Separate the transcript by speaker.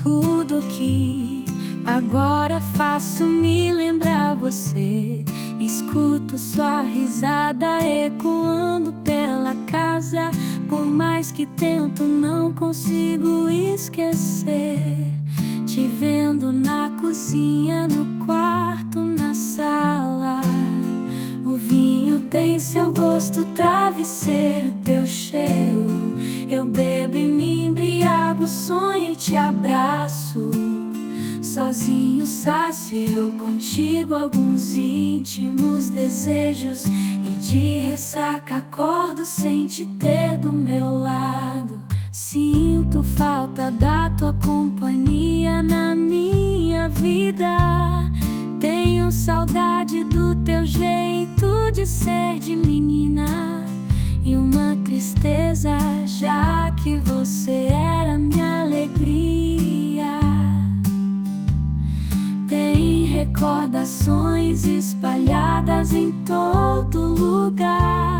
Speaker 1: Tudo que agora faço me lembra você. Escuto sua risada ecoando pela casa. Por mais que tento, não consigo esquecer. Te vendo na cozinha, no quarto, na sala. O vinho tem seu gosto, travesseiro, teu cheiro. Eu bebo e me embriago, sonho e te abraço. Sozinho sacio contigo alguns íntimos desejos. E de ressaca acordo sem te ter do meu lado. Sinto falta da tua companhia na minha vida. Tenho saudade do teu jeito de ser de menina. E uma tristeza, já que você era minha alegria. Tem recordações espalhadas em todo lugar.